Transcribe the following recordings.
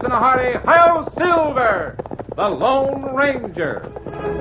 and a hearty Hi-Yo Silver, the Lone Ranger.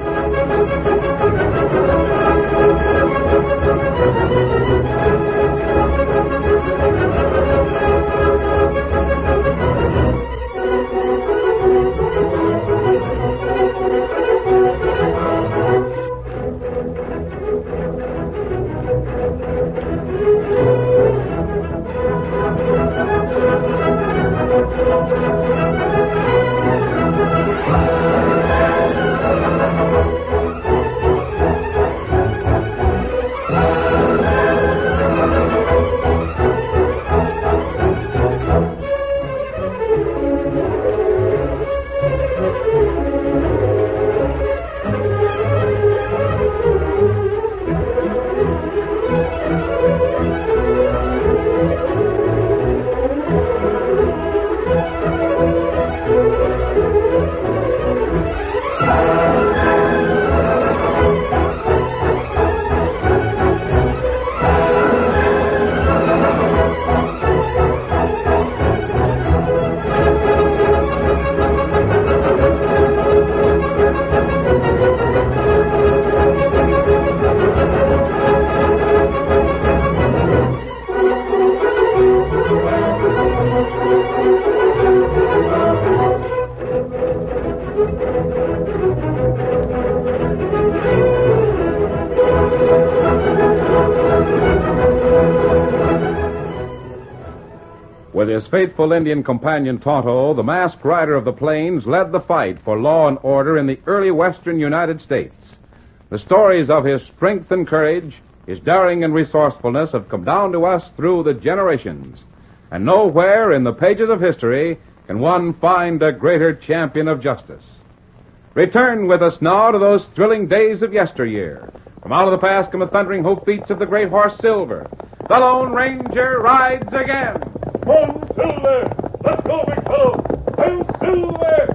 With his faithful Indian companion Tonto, the masked rider of the plains led the fight for law and order in the early western United States. The stories of his strength and courage, his daring and resourcefulness have come down to us through the generations. And nowhere in the pages of history can one find a greater champion of justice. Return with us now to those thrilling days of yesteryear. From out of the past come the thundering hoofbeats of the great horse Silver. The Lone Ranger rides again. Come, Silver! Let's go, big fellow! Come, Silver!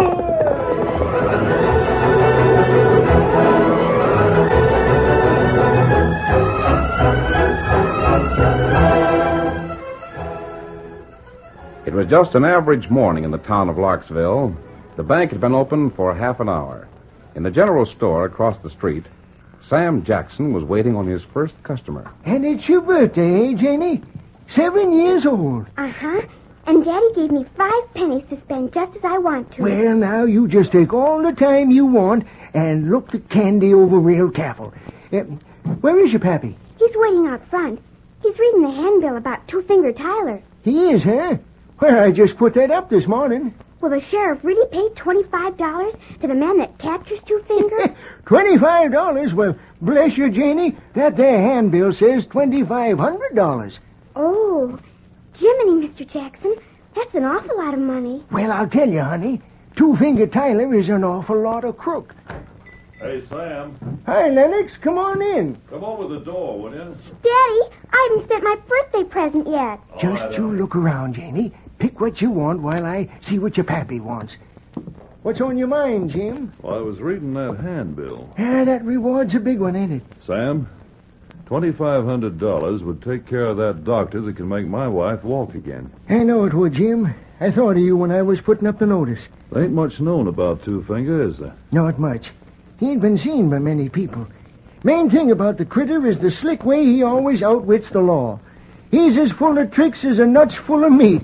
It was just an average morning in the town of Larksville. The bank had been open for half an hour. In the general store across the street, Sam Jackson was waiting on his first customer. And it's your birthday, eh, Janie? 7 years old. Uh-huh. And Daddy gave me 5 pennies to spend just as I want to. Well, now, you just take all the time you want and look the candy over real careful. Where is your pappy? He's waiting out front. He's reading the handbill about Two-Finger Tyler. He is, huh? Well, I just put that up this morning. Will the sheriff really pay $25 to the man that captures Two-Finger? $25? Well, bless you, Janie. That there handbill says $2,500. Oh, Jiminy, Mr. Jackson. That's an awful lot of money. Well, I'll tell you, honey. Two-Finger Tyler is an awful lot of crook. Hey, Sam. Hi, Lennox. Come on in. Come over the door, will you? Daddy, I haven't spent my birthday present yet. Just you look around, Janie. Pick what you want while I see what your pappy wants. What's on your mind, Jim? Well, I was reading that handbill. That reward's a big one, ain't it? Sam, $2,500 would take care of that doctor that can make my wife walk again. I know it would, Jim. I thought of you when I was putting up the notice. There ain't much known about Two-Finger, is there? Not much. He ain't been seen by many people. Main thing about the critter is the slick way he always outwits the law. He's as full of tricks as a nut's full of meat.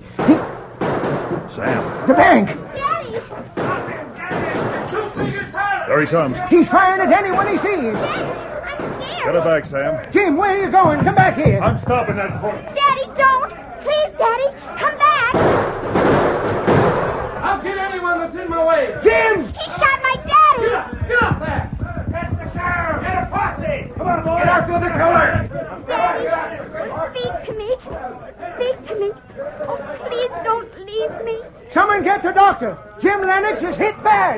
Sam. The bank! Daddy! There he comes. He's firing at anyone he sees. Get her back, Sam. Jim, where are you going? Come back here. I'm stopping that court. Daddy, don't! Please, Daddy, come back! I'll get anyone that's in my way. Jim! He shot my daddy! Get off there! That's the sheriff. Get a posse. Come on, boys. Get after the killer! Daddy, speak to me. Speak to me. Oh, please don't leave me. Someone get the doctor. Jim Lennox is hit bad.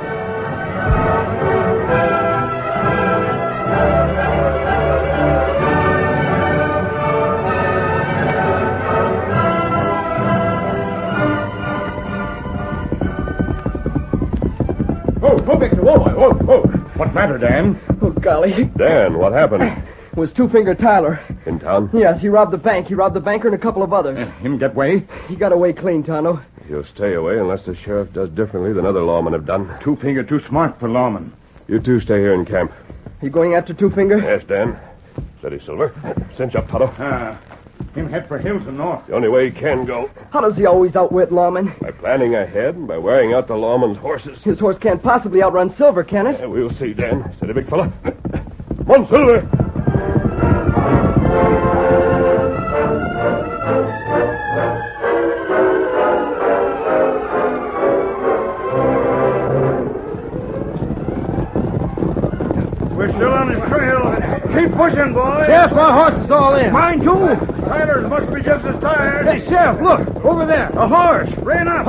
Whoa, Victor, whoa. What matter, Dan? Oh, golly. Dan, what happened? It was Two-Finger Tyler. In town? Yes, he robbed the bank. He robbed the banker and a couple of others. Him get way? He got away clean, Tonto. He'll stay away unless the sheriff does differently than other lawmen have done. Two-Finger too smart for lawman. You two stay here in camp. You going after Two Finger? Yes, Dan. Steady, Silver. Cinch up, Tonto. Him head for hills and north. The only way he can go. How does he always outwit lawmen? By planning ahead and by wearing out the lawman's horses. His horse can't possibly outrun Silver, can it? Yeah, we'll see, Dan. Steady, big fella. Come on, Silver. We're still on his trail. Keep pushing, boys. Sheriff, our horse is all in. Mine, too. Tyler's must be just as tired. Hey, Sheriff, look. Over there. A horse. Rein up.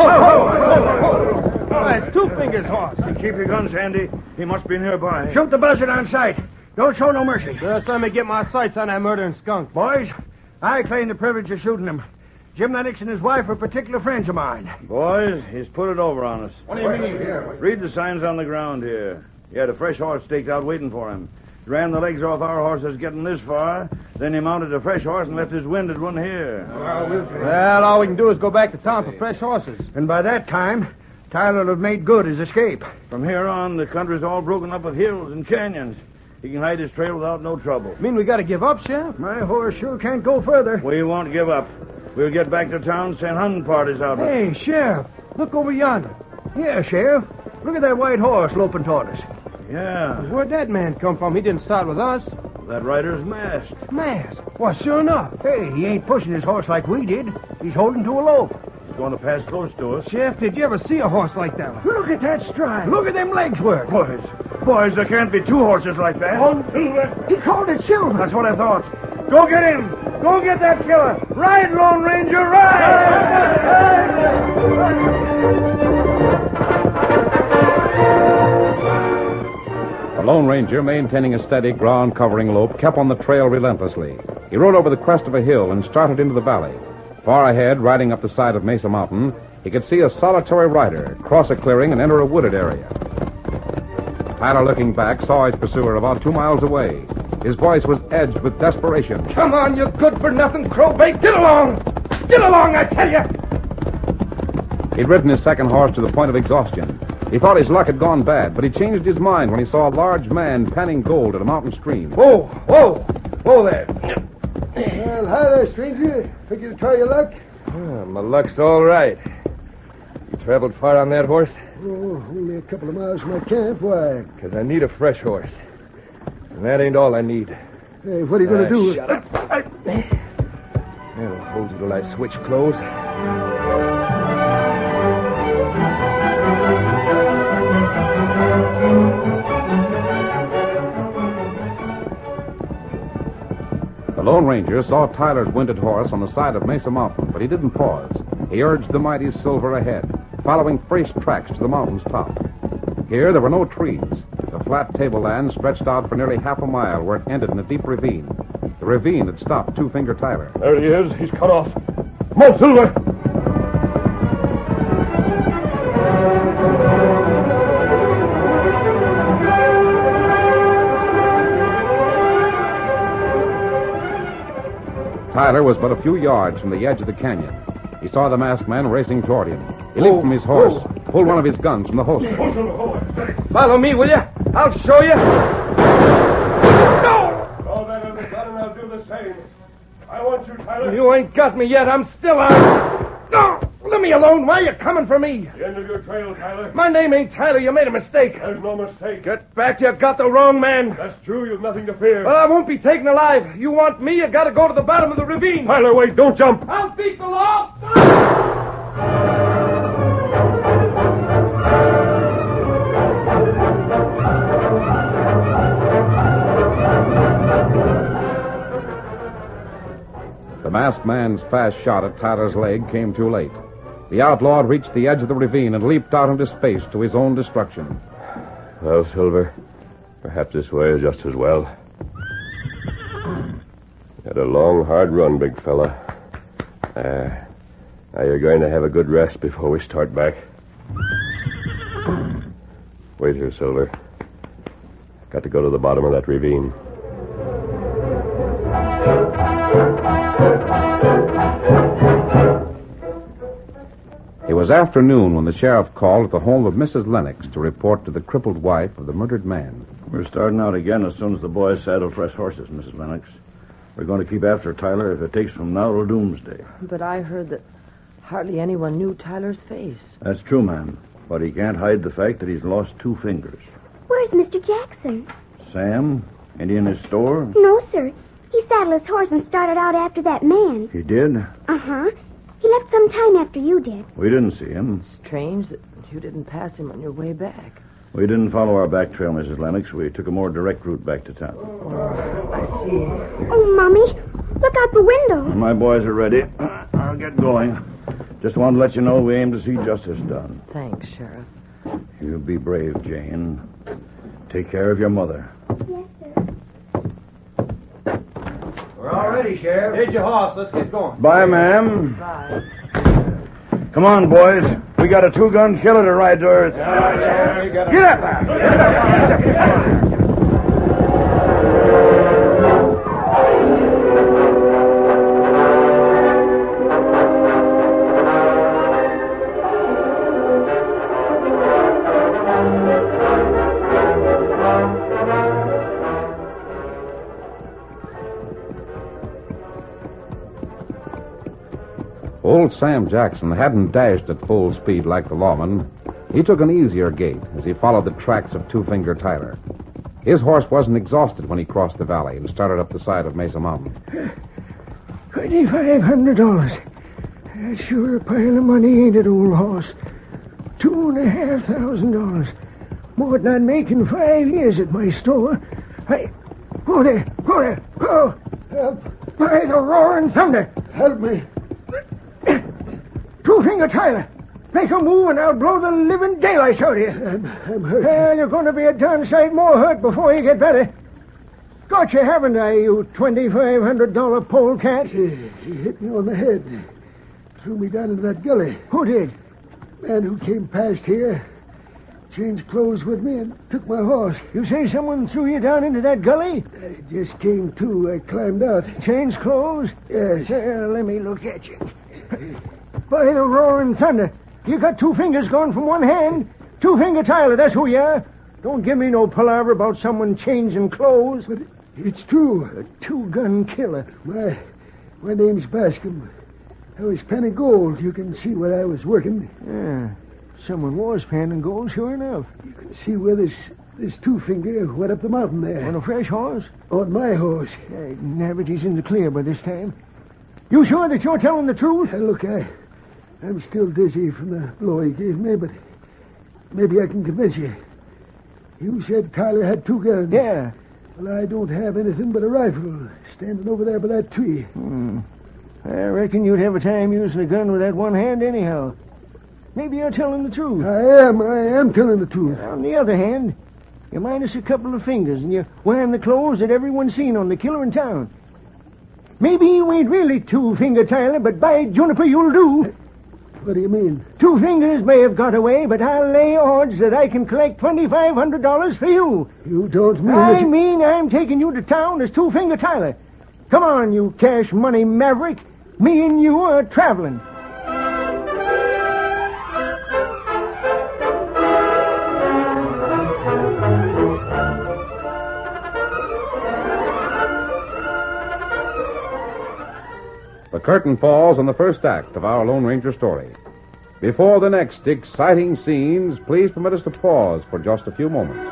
It's Two Finger's horse. Keep your guns handy. He must be nearby. Shoot the buzzard on sight. Don't show no mercy. First time I get my sights on that murdering skunk. Boys, I claim the privilege of shooting him. Jim Lennox and his wife are particular friends of mine. Boys, he's put it over on us. What do you mean? Read the signs on the ground here. He had a fresh horse staked out waiting for him. He ran the legs off our horses getting this far. Then he mounted a fresh horse and left his winded one here. Well, all we can do is go back to town for fresh horses. And by that time, Tyler will have made good his escape. From here on, the country's all broken up with hills and canyons. He can hide his trail without no trouble. Mean we gotta give up, Sheriff? My horse sure can't go further. We won't give up. We'll get back to town, send hunting parties out. Hey, Sheriff, look over yonder. Yeah, Sheriff. Look at that white horse loping toward us. Yeah, Where'd that man come from? He didn't start with us. that rider's masked. Mask. Well, sure enough. Hey, he ain't pushing his horse like we did. He's holding to a lope. He's going to pass close to us. Sheriff, did you ever see a horse like that? Look at that stride. Look at them legs work. Boys, there can't be two horses like that. On Silver. He called it Silver. That's what I thought. Go get him. Go get that killer. Ride, Lone Ranger, The Lone Ranger, maintaining a steady ground-covering lope, kept on the trail relentlessly. He rode over the crest of a hill and started into the valley. Far ahead, riding up the side of Mesa Mountain, he could see a solitary rider cross a clearing and enter a wooded area. Tyler, looking back, saw his pursuer about 2 miles away. His voice was edged with desperation. Come on, you good-for-nothing crowbait. Get along. Get along, I tell you. He'd ridden his second horse to the point of exhaustion. He thought his luck had gone bad, but he changed his mind when he saw a large man panning gold at a mountain stream. Whoa there. Well, hi there, stranger. Think you'll try your luck? My luck's all right. You traveled far on that horse? Oh, only a couple of miles from my camp. Why? Because I need a fresh horse. And that ain't all I need. Hey, what are you going to do? Shut up. I'll hold you till I switch clothes. The Lone Ranger saw Tyler's winded horse on the side of Mesa Mountain, but he didn't pause. He urged the mighty Silver ahead, following fresh tracks to the mountain's top. Here there were no trees. The flat tableland stretched out for nearly half a mile where it ended in a deep ravine. The ravine had stopped Two-Finger Tyler. There he is. He's cut off. Come on, Silver. Tyler was but a few yards from the edge of the canyon. He saw the masked man racing toward him. He leaped from his horse, pulled one of his guns from the holster. Follow me, will you? I'll show you. Throw that other gun and I'll do the same. I want you, Tyler. You ain't got me yet. I'm still on. No! Let me alone. Why are you coming for me? The end of your trail, Tyler. My name ain't Tyler. You made a mistake. There's no mistake. Get back. You got the wrong man. That's true. You've nothing to fear. Well, I won't be taken alive. You want me? You got to go to the bottom of the ravine. Tyler, wait. Don't jump. I'll beat the law. The masked man's fast shot at Tyler's leg came too late. The outlaw had reached the edge of the ravine and leaped out into space to his own destruction. Well, Silver, perhaps this way is just as well. Had a long, hard run, big fella. Now you're going to have a good rest before we start back. Wait here, Silver. Got to go to the bottom of that ravine. He was afternoon when the sheriff called at the home of Mrs. Lennox to report to the crippled wife of the murdered man. We're starting out again as soon as the boys saddle fresh horses, Mrs. Lennox. We're going to keep after Tyler if it takes from now till doomsday. But I heard that hardly anyone knew Tyler's face. That's true, ma'am. But he can't hide the fact that he's lost 2 fingers. Where's Mr. Jackson? Sam? Ain't he in his store? No, sir. He saddled his horse and started out after that man. He did? Uh-huh. He left some time after you did. We didn't see him. Strange that you didn't pass him on your way back. We didn't follow our back trail, Mrs. Lennox. We took a more direct route back to town. I see. Oh, Mommy, look out the window. My boys are ready. I'll get going. Just wanted to let you know we aim to see justice done. Thanks, Sheriff. You be brave, Jane. Take care of your mother. Yes, sir. We're all ready, Sheriff. Here's your horse. Let's get going. Bye, ma'am. Bye. Come on, boys. We got a 2-gun killer to ride to earth. Get up there. Old Sam Jackson hadn't dashed at full speed like the lawman. He took an easier gait as he followed the tracks of Two-Finger Tyler. His horse wasn't exhausted when he crossed the valley and started up the side of Mesa Mountain. $2,500. That's sure a pile of money, ain't it, old horse? $2,500. More than I'd make in 5 years at my store. Whoa there. Oh, help. By the roaring thunder. Help me. Two-Finger Tyler. Make a move and I'll blow the living daylights out of you. I'm hurt. Well, you're going to be a darn sight more hurt before you get better. Got you, haven't I, you $2,500 polecat? He hit me on the head. Threw me down into that gully. Who did? Man who came past here, changed clothes with me and took my horse. You say someone threw you down into that gully? I just came to. I climbed out. Changed clothes? Yes. Let me look at you. By the roaring thunder. You got 2 fingers gone from one hand. Two-Finger Tyler, that's who you are. Don't give me no palaver about someone changing clothes. But it's true. A 2-gun killer. My name's Bascom. I was panning gold. You can see where I was working. Yeah. Someone was panning gold, sure enough. You can see where this Two-Finger went up the mountain there. On a fresh horse? On my horse. Navity's in the clear by this time. You sure that you're telling the truth? Look, I'm still dizzy from the blow he gave me, but maybe I can convince you. You said Tyler had 2 guns. Yeah. Well, I don't have anything but a rifle standing over there by that tree. I reckon you'd have a time using a gun with that one hand anyhow. Maybe you're telling the truth. I am telling the truth. On the other hand, you minus a couple of fingers and you're wearing the clothes that everyone's seen on the killer in town. Maybe you ain't really Two-Finger Tyler, but by Juniper, you'll do. What do you mean? 2 fingers may have got away, but I'll lay odds that I can collect $2,500 for you. You don't mean I mean I'm taking you to town as Two-Finger Tyler. Come on, you cash money maverick. Me and you are traveling. The curtain falls on the first act of our Lone Ranger story. Before the next exciting scenes, please permit us to pause for just a few moments.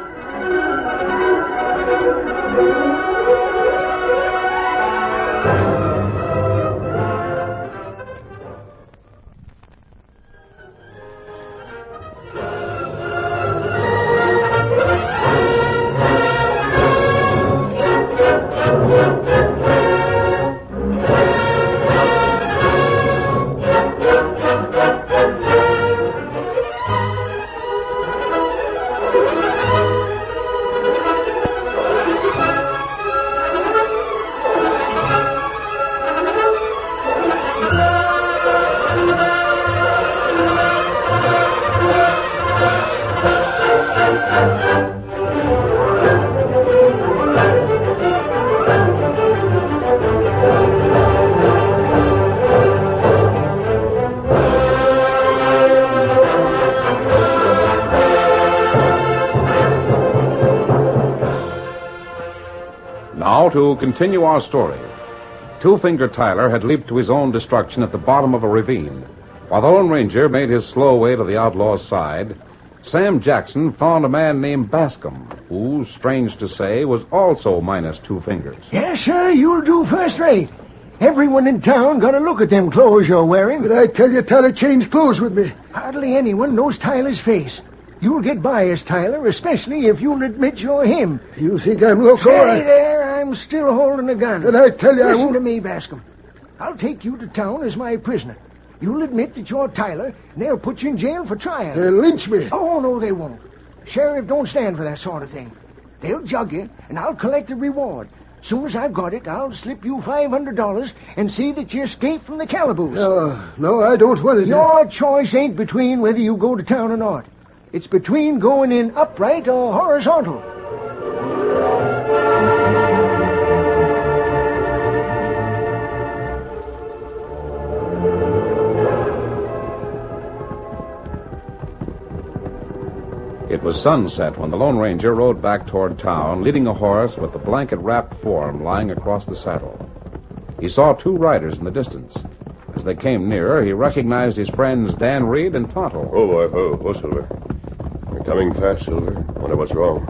Now, to continue our story. Two-Finger Tyler had leaped to his own destruction at the bottom of a ravine. While the Lone Ranger made his slow way to the outlaw's side, Sam Jackson found a man named Bascom, who, strange to say, was also minus 2 fingers. Yes, sir, you'll do first rate. Everyone in town got to look at them clothes you're wearing. But I tell you, Tyler changed clothes with me. Hardly anyone knows Tyler's face. You'll get by as Tyler, especially if you'll admit you're him. You think I'm loco? Stay there, I'm still holding a gun. Then I tell you, I Listen won't... to me, Bascom. I'll take you to town as my prisoner. You'll admit that you're Tyler, and they'll put you in jail for trial. They'll lynch me. Oh, no, they won't. Sheriff don't stand for that sort of thing. They'll jug you, and I'll collect the reward. Soon as I've got it, I'll slip you $500 and see that you escape from the calaboose. No, I don't want it. Your choice ain't between whether you go to town or not. It's between going in upright or horizontal. It was sunset when the Lone Ranger rode back toward town, leading a horse with the blanket-wrapped form lying across the saddle. He saw 2 riders in the distance. As they came nearer, he recognized his friends Dan Reed and Tonto. Oh, boy. Oh, Silver. You're coming fast, Silver. Wonder what's wrong.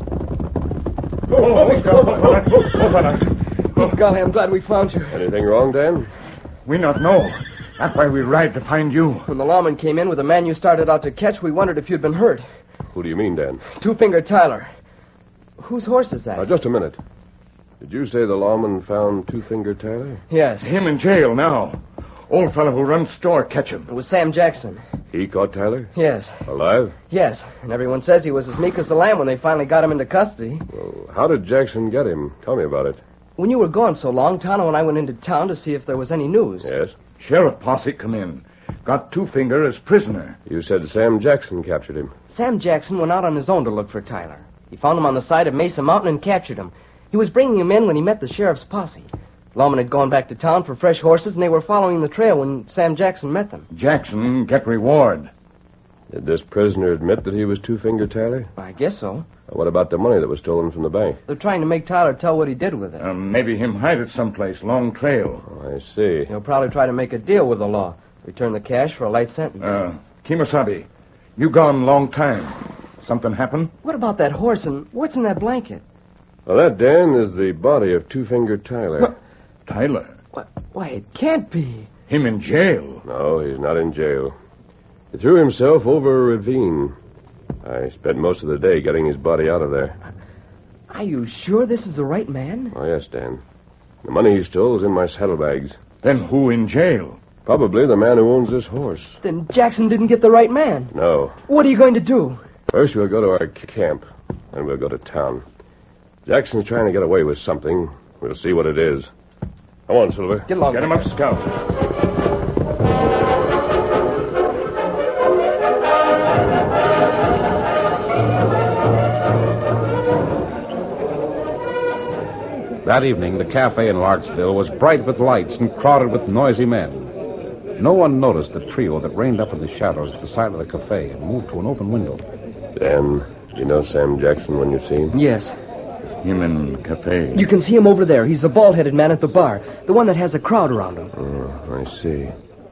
Golly, I'm glad we found you. Anything wrong, Dan? We not know. That's why we ride to find you. When the lawman came in with the man you started out to catch, we wondered if you'd been hurt. Who do you mean, Dan? Two-Finger Tyler. Whose horse is that? Just a minute. Did you say the lawman found Two-Finger Tyler? Yes. Him in jail now. Old fellow who runs store catch him. It was Sam Jackson. He caught Tyler? Yes. Alive? Yes. And everyone says he was as meek as a lamb when they finally got him into custody. Well, how did Jackson get him? Tell me about it. When you were gone so long, Tonto and I went into town to see if there was any news. Yes? Sheriff posse come in. Got Two-Finger as prisoner. You said Sam Jackson captured him. Sam Jackson went out on his own to look for Tyler. He found him on the side of Mesa Mountain and captured him. He was bringing him in when he met the sheriff's posse. Lawman had gone back to town for fresh horses, and they were following the trail when Sam Jackson met them. Jackson get reward. Did this prisoner admit that he was Two-Finger Tyler? I guess so. What about the money that was stolen from the bank? They're trying to make Tyler tell what he did with it. Maybe him hide it someplace, long trail. Oh, I see. He'll probably try to make a deal with the law. Return the cash for a light sentence. Kemosabe, you gone long time. Something happen? What about that horse and what's in that blanket? Well, that, Dan, is the body of Two-Finger Tyler. What? Tyler? What? Why, it can't be. Him in jail? No, he's not in jail. He threw himself over a ravine. I spent most of the day getting his body out of there. Are you sure this is the right man? Oh, yes, Dan. The money he stole is in my saddlebags. Then who in jail? Probably the man who owns this horse. Then Jackson didn't get the right man. No. What are you going to do? First, we'll go to our camp, then we'll go to town. Jackson's trying to get away with something. We'll see what it is. Come on, Silver. Get along. Get him up, Scout. That evening, the cafe in Larksville was bright with lights and crowded with noisy men. No one noticed the trio that reined up in the shadows at the side of the cafe and moved to an open window. Dan, you know Sam Jackson when you see him? Yes. Him in cafe. You can see him over there. He's the bald-headed man at the bar. The one that has a crowd around him. Oh, I see.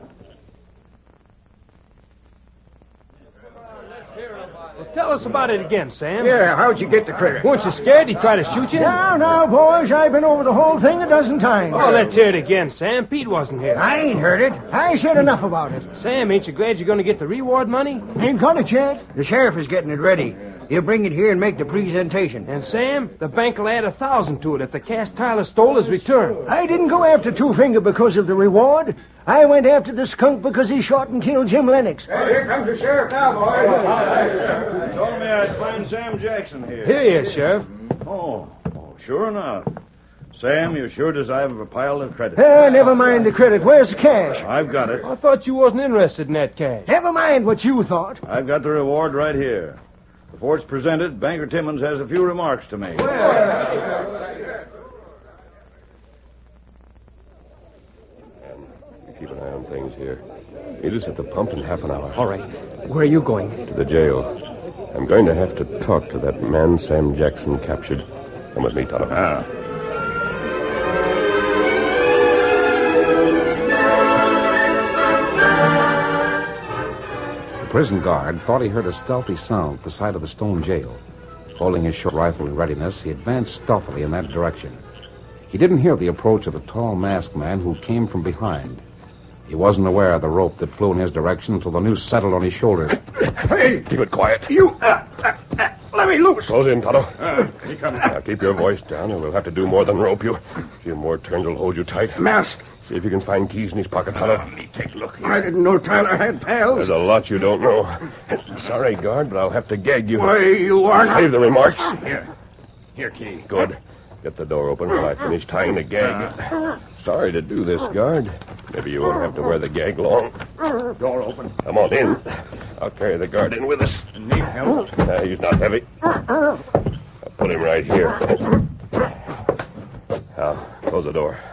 Tell us about it again, Sam. Yeah, how'd you get the critter? Weren't you scared he'd try to shoot you? Now, boys, I've been over the whole thing a dozen times. Oh, let's hear it again, Sam. Pete wasn't here. I ain't heard it. I said enough about it. Sam, ain't you glad you're going to get the reward money? Ain't got it yet. The sheriff is getting it ready. He'll bring it here and make the presentation. And, Sam, the bank will add 1,000 to it if the cash Tyler stole is returned. I didn't go after Two-Finger because of the reward. I went after the skunk because he shot and killed Jim Lennox. Hey, here comes the sheriff now, boys. Told me I'd find Sam Jackson here. Here he is, Sheriff. Oh, sure enough. Sam, you sure deserve a pile of credit. Never mind the credit. Where's the cash? I've got it. I thought you wasn't interested in that cash. Never mind what you thought. I've got the reward right here. Before it's presented, Banker Timmons has a few remarks to make. You keep an eye on things here. Meet us at the pump in half an hour. All right. Where are you going? To the jail. I'm going to have to talk to that man Sam Jackson captured. Come with me, Tonto. prison guard thought he heard a stealthy sound at the side of the stone jail. Holding his short rifle in readiness, he advanced stealthily in that direction. He didn't hear the approach of the tall masked man who came from behind. He wasn't aware of the rope that flew in his direction until the noose settled on his shoulder. Hey! Keep it quiet. You, let me loose. Close in, Tonto. He comes. Now, keep your voice down, or we'll have to do more than rope you. A few more turns will hold you tight. Mask. See if you can find keys in his pocket, Tonto. Let me take a look here. I didn't know Tyler had pals. There's a lot you don't know. Sorry, guard, but I'll have to gag you. Why, you are not... Save the remarks. Here, Key. Good. Get the door open while I finish tying the gag. Sorry to do this, guard. Maybe you won't have to wear the gag long. Door open. Come on in. I'll carry the guard in with us. Need help? He's not heavy. I'll put him right here. Now, close the door.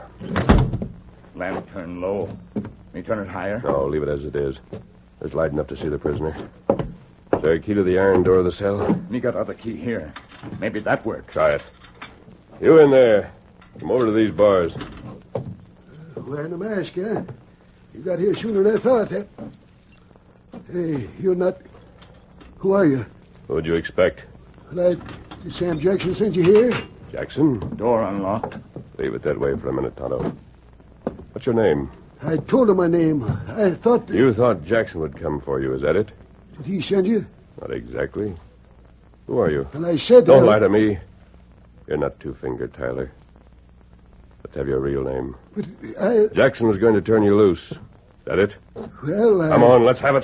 Lamp turned low. Me turn it higher? No, leave it as it is. There's light enough to see the prisoner. Is there a key to the iron door of the cell? Me got other key here. Maybe that works. Try it. You in there. Come over to these bars. Wearing a mask, huh? You got here sooner than I thought. Hey, you're not... Who are you? Who'd you expect? Did Sam Jackson send you here? Jackson? Door unlocked. Leave it that way for a minute, Tonto. What's your name? I told him my name. I thought... You thought Jackson would come for you, is that it? Did he send you? Not exactly. Who are you? And I said... Don't lie to me. You're not Two-Fingered, Tyler. Let's have your real name. But I... Jackson was going to turn you loose. Is that it? Well, Come on, let's have it.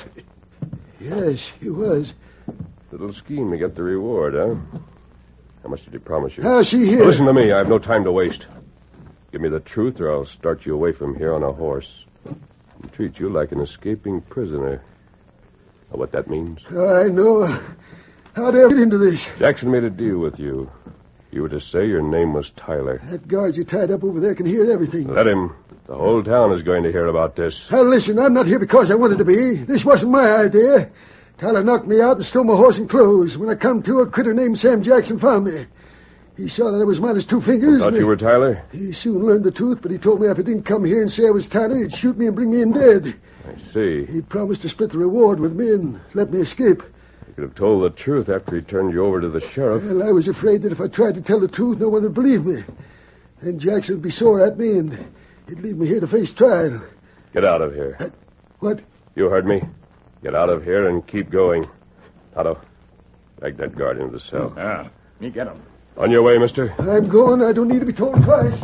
Yes, he was. Little scheme to get the reward, huh? How much did he promise you? How's she here? Listen to me. I have no time to waste. Give me the truth, or I'll start you away from here on a horse and treat you like an escaping prisoner. Know what that means? I know. How'd I get into this? Jackson made a deal with you. You were to say your name was Tyler. That guard you tied up over there can hear everything. Let him. The whole town is going to hear about this. Now, listen, I'm not here because I wanted to be. This wasn't my idea. Tyler knocked me out and stole my horse and clothes. When I come to, a critter named Sam Jackson found me. He saw that I was minus 2 fingers. Thought you were Tyler? He soon learned the truth, but he told me if I didn't come here and say I was Tyler, he'd shoot me and bring me in dead. I see. He promised to split the reward with me and let me escape. You could have told the truth after he turned you over to the sheriff. Well, I was afraid that if I tried to tell the truth, no one would believe me. Then Jackson would be sore at me, and he'd leave me here to face trial. Get out of here. What? You heard me. Get out of here and keep going. Otto, drag that guard into the cell. Me get him. On your way, mister. I'm going. I don't need to be told twice.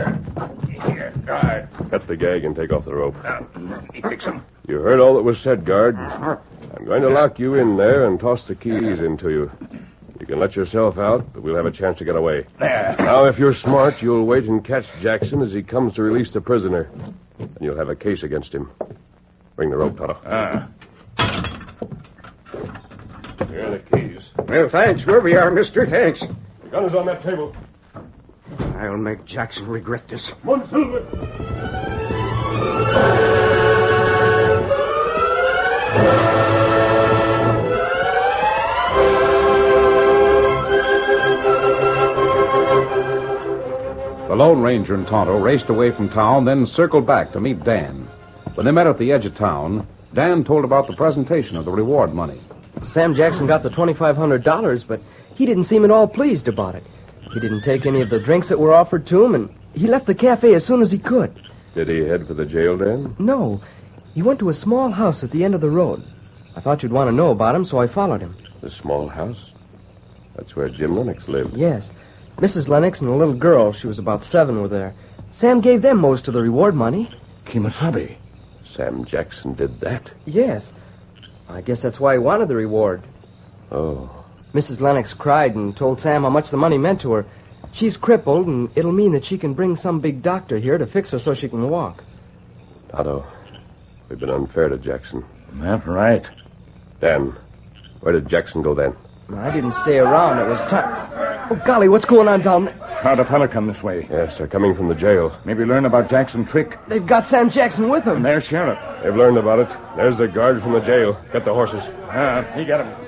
Here, guard. Cut the gag and take off the rope. Let me fix him. You heard all that was said, guard. I'm going to lock you in there and toss the keys into you. You can let yourself out, but we'll have a chance to get away. There. Now, if you're smart, you'll wait and catch Jackson as he comes to release the prisoner. And you'll have a case against him. Bring the rope, Toto. Here are the keys. Well, thanks. Wherever you are, mister. Thanks. The gun is on that table. I'll make Jackson regret this. Come on, Silver. The Lone Ranger and Tonto raced away from town, then circled back to meet Dan. When they met at the edge of town, Dan told about the presentation of the reward money. Sam Jackson got the $2,500, but he didn't seem at all pleased about it. He didn't take any of the drinks that were offered to him, and he left the cafe as soon as he could. Did he head for the jail, Dan? No. He went to a small house at the end of the road. I thought you'd want to know about him, so I followed him. The small house? That's where Jim Lennox lived. Yes. Mrs. Lennox and a little girl, she was about 7, were there. Sam gave them most of the reward money. Kimasabi. Sam Jackson did that? Yes. I guess that's why he wanted the reward. Oh. Mrs. Lennox cried and told Sam how much the money meant to her. She's crippled, and it'll mean that she can bring some big doctor here to fix her so she can walk. Otto, we've been unfair to Jackson. That's right. Dan, where did Jackson go then? I didn't stay around. It was time. Oh, golly, what's going on down there? How'd a fella come this way? Yes, they're coming from the jail. Maybe learn about Jackson's trick. They've got Sam Jackson with them. And there's Sheriff. They've learned about it. There's the guard from the jail. Get the horses. He got him.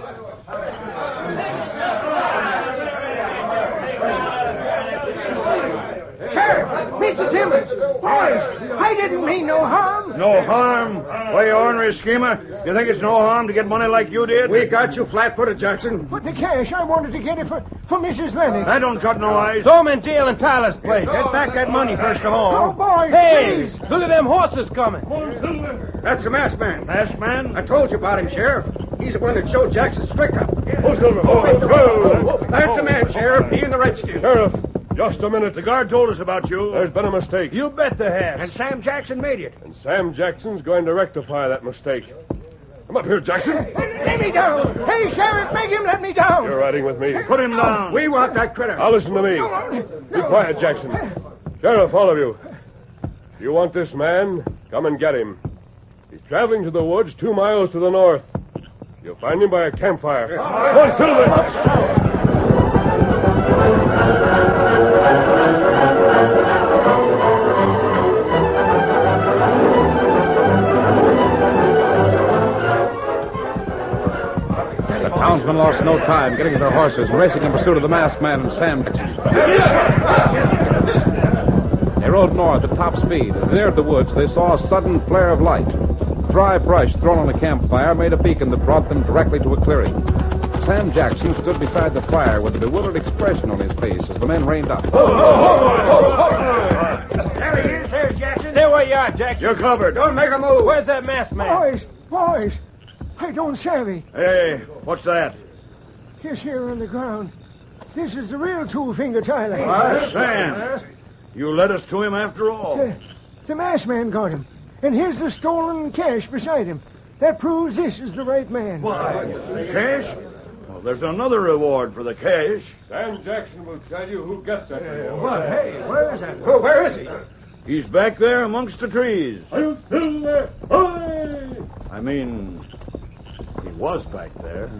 Sheriff! Me, Mr. Timmons! Boys, I didn't mean no harm. No harm? Why, you ornery schemer? You think it's no harm to get money like you did? We got you flat-footed, Jackson. But the cash, I wanted to get it for Mrs. Lennox. I don't cut no eyes. Throw him in jail in Tyler's place. Get back that money first of Oh, all. boys, Hey, please. look at them horses coming. That's the masked man. Masked man? I told you about him, Sheriff. He's the one that showed Jackson's trick up. Oh, Silver. Oh, That's the man, Sheriff. He and the redskin. Sheriff, just a minute. The guard told us about you. There's been a mistake. You bet there has. And Sam Jackson made it. And Sam Jackson's going to rectify that mistake. Come up here, Jackson. Let me down. Hey, Sheriff, make him let me down. You're riding with me. Put him down. We want that critter. Now listen to me. Be quiet, Jackson. Sheriff, all of you. If you want this man, come and get him. He's traveling to the woods 2 miles to the north. You'll find him by a campfire. Come on, Silver! The townsmen lost no time getting to their horses and racing in pursuit of the masked man and Sam Jackson. They rode north at top speed. As they neared the woods, they saw a sudden flare of light. Dry brush thrown on a campfire made a beacon that brought them directly to a clearing. Sam Jackson stood beside the fire with a bewildered expression on his face as the men reined up. There he is. There's Jackson. Stay where you are, Jackson. You're covered. Don't make a move. Where's that masked man? Boys, I don't savvy. Hey, what's that? He's here on the ground. This is the real Two-Finger Tyler. Sam. You led us to him after all. The masked man got him. And here's the stolen cash beside him. That proves this is the right man. Cash? Well, there's another reward for the cash. Sam Jackson will tell you who gets that reward. What? Hey, where is that? Where is he? He's back there amongst the trees. Are you still there? Hurry! I mean, he was back there.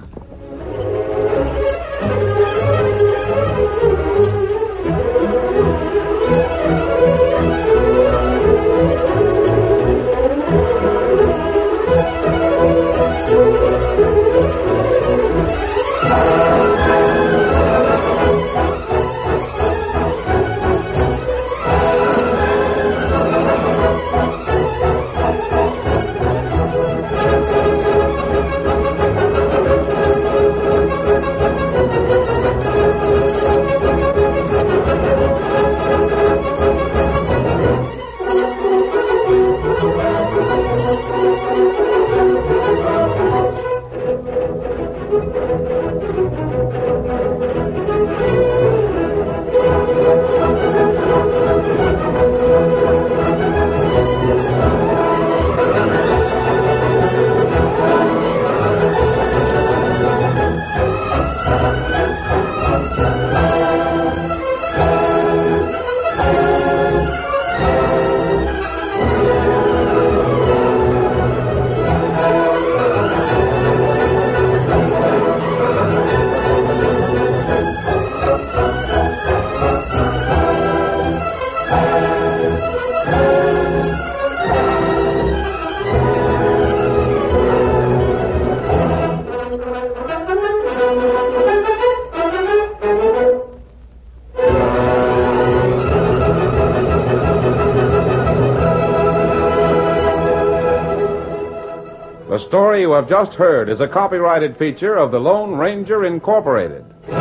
The story you have just heard is a copyrighted feature of the Lone Ranger Incorporated.